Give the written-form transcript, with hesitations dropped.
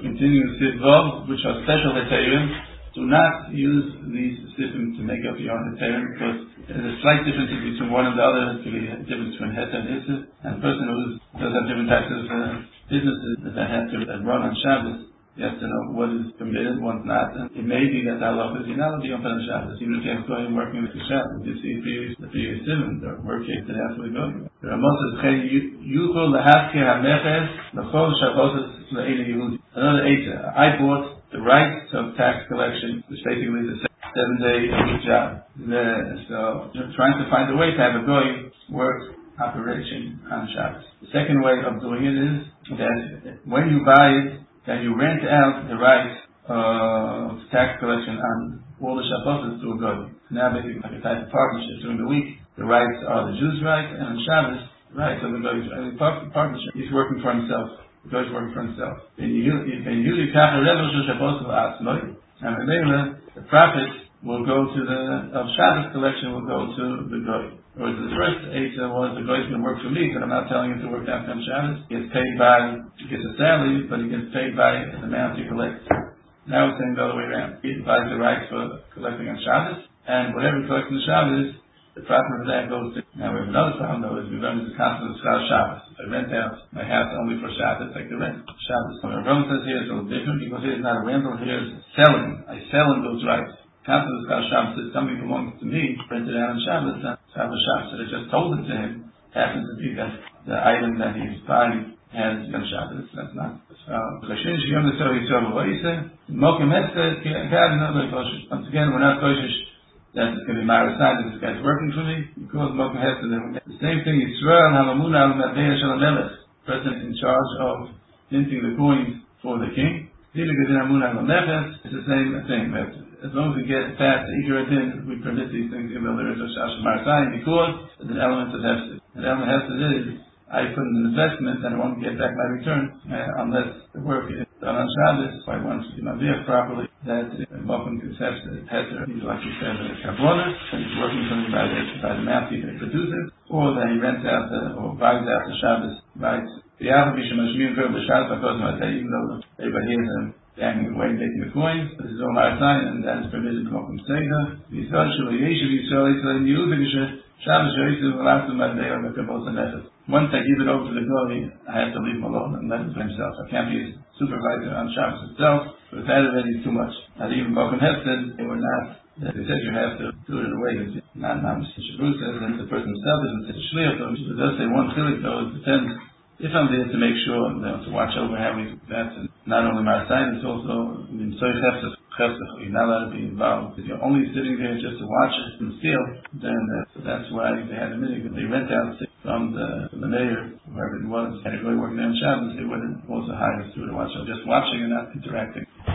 continue to sit Vav, which are special Heterim. Do not use these systems to make up your own Heterim, because there's a slight difference between one and the other. There's really a difference between Het and Issa. And a person who does have different types of businesses that have to run on Shabbos, you have to know what is permitted, what's not. And it may be that the halacha is you're not allowed to be open on Shabbos, even if you have going working with the Shabbos. You see the previous Simon, or working that has to be going. The Ramos says, Yuchol lehaskir hameches l'chol Shabbosos le'ele Yehudi. Another eitzah. I bought the right of tax collection, which basically is a 7-day job. So trying to find a way to have a goy work operation on Shabbos. The second way of doing it is that when you buy it, then you rent out the right of tax collection on all the Shabbos to a goy. Now basically like a type of partnership. During the week, the rights are the Jews' rights, and on Shabbos, the rights of the goy's partnership. He's working for himself. The goy's working for himself. And the profit will go to of Shabbos collection will go to the goy. Whereas the first eitzah was the goy's going to work for me, but I'm not telling him to work down on Shabbos. He gets a salary, but he gets paid by the amount he collects. Now it's saying the other way around. He buys the rights for collecting on Shabbos, and whatever he collects on Shabbos, the profit of that goes to. Now we have another problem though, is we learn the concept of Shabbos. If I rent out my house only for Shabbos, like the rent Shabbos. What Rambam says here is a little different, because here is not a rental, here is selling. I sell him those rights. Concept of Shabbos is something belongs to me, rented out on Shabbos, Shabbos. So they just told it to him. Happens to be that the item that he's buying has been Shabbos. That's not. Once again, we're not koshish that it's going to be my side that this guy's working for me. Because Mokum Hester, the same thing. Yisrael Hamamuna al Madeya Shalom Melech, person in charge of minting the coins for the king. It's the same thing. That as long as we get past the Ikar Adin, we permit these things, even though there is a Shash Marasai, because there's an element of Hester. The element of Hester is, I put in an investment and I won't get back my return unless the work is done on Shabbos. If I want to do my work properly, that Mokum can Hester, he's like you said, a Kabbona, and he's working for me by the amount he produces, or that he rents out or buys out the Shabbos rights. The Alpha Bishamash Girl, the Shabbos, even though everybody hears him hanging away making the coins, this is all our sign, and that is permitted to Mokum Seder. Once I give it over to the goy, I have to leave him alone and let him for himself. I can't be his supervisor on Shabbos itself, but that already is too much. Not even Mokum Hesed, they were not. They said you have to do it in a way that's not Mr. Shabbos says, and the person himself isn't such a shliach. It does say one chilik though, it depends. If I'm there to make sure, to watch over how we do that, and not only my sign, it's also in Soy you're not allowed to be involved. If you're only sitting there just to watch it and steal, then that's why they had a minute. They rent out from the mayor, whoever it was, had a guy working there on Shabbos, they wouldn't also hire us to watch it, just watching and not interacting.